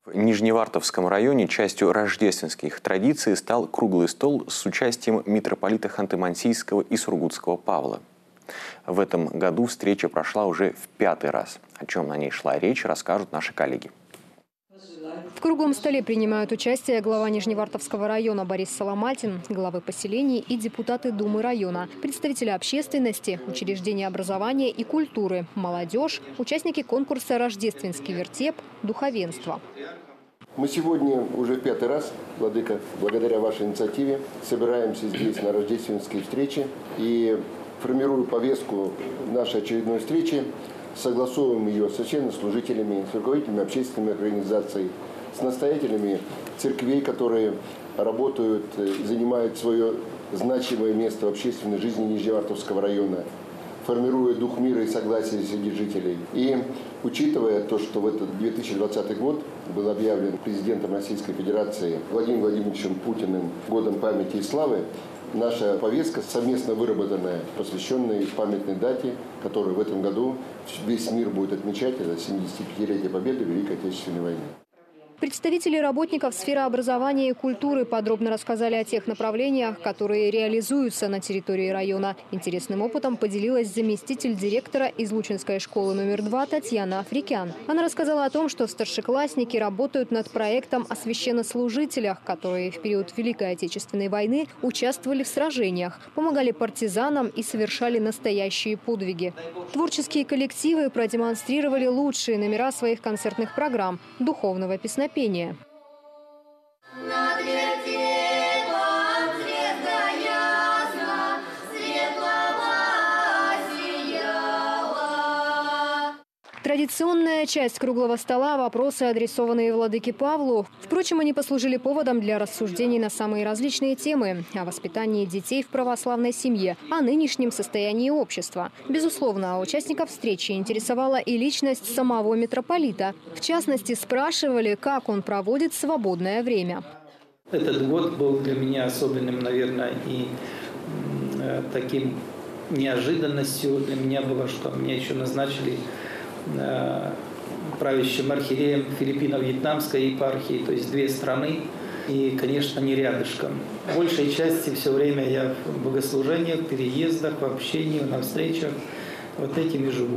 В Нижневартовском районе частью рождественских традиций стал круглый стол с участием митрополита Ханты-Мансийского и Сургутского Павла. В этом году встреча прошла уже в 5-й раз. О чем на ней шла речь, расскажут наши коллеги. В круглом столе принимают участие глава Нижневартовского района Борис Соломатин, главы поселений и депутаты Думы района, представители общественности, учреждения образования и культуры, молодежь, участники конкурса «Рождественский вертеп», духовенство. Мы сегодня уже в 5-й раз, Владыка, благодаря вашей инициативе, собираемся здесь на рождественские встречи и, формируя повестку нашей очередной встречи, согласовываем ее со священнослужителями, с руководителями общественных организаций, с настоятелями церквей, которые работают и занимают свое значимое место в общественной жизни Нижневартовского района, формируя дух мира и согласия среди жителей. И учитывая то, что в этот 2020 год был объявлен президентом Российской Федерации Владимиром Владимировичем Путиным годом памяти и славы, наша повестка, совместно выработанная, посвященная памятной дате, которую в этом году весь мир будет отмечать, это 75-летие победы в Великой Отечественной войне. Представители работников сферы образования и культуры подробно рассказали о тех направлениях, которые реализуются на территории района. Интересным опытом поделилась заместитель директора Излучинской школы номер 2 Татьяна Африкян. Она рассказала о том, что старшеклассники работают над проектом о священнослужителях, которые в период Великой Отечественной войны участвовали в сражениях, помогали партизанам и совершали настоящие подвиги. Творческие коллективы продемонстрировали лучшие номера своих концертных программ духовного песнопения. Традиционная часть круглого стола – вопросы, адресованные владыке Павлу. Впрочем, они послужили поводом для рассуждений на самые различные темы – о воспитании детей в православной семье, о нынешнем состоянии общества. Безусловно, участников встречи интересовала и личность самого митрополита. В частности, спрашивали, как он проводит свободное время. Этот год был для меня особенным, наверное, и таким неожиданностью для меня было, что меня еще назначили правящим архиереем Филиппино-Вьетнамской епархии, то есть 2 страны, и, конечно, не рядышком. В большей части все время я в богослужениях, переездах, в общении, на встречах, вот этим и живу.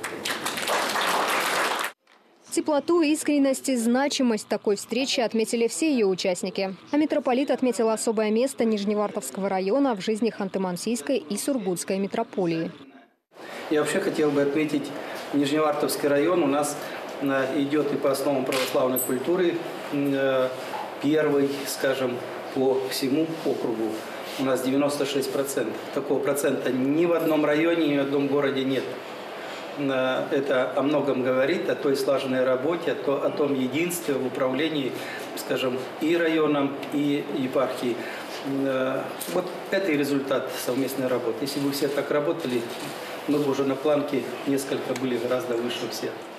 Теплоту, искренность и значимость такой встречи отметили все ее участники. А митрополит отметил особое место Нижневартовского района в жизни Ханты-Мансийской и Сургутской митрополии. Я вообще хотел бы отметить Нижневартовский район. У нас идет и по основам православной культуры первый, скажем, по всему округу. У нас 96%. Такого процента ни в одном районе, ни в одном городе нет. Это о многом говорит, о той слаженной работе, о том единстве в управлении, скажем, и районом, и епархией. Вот это и результат совместной работы. Если бы все так работали, мы бы уже на планке несколько были гораздо выше всех.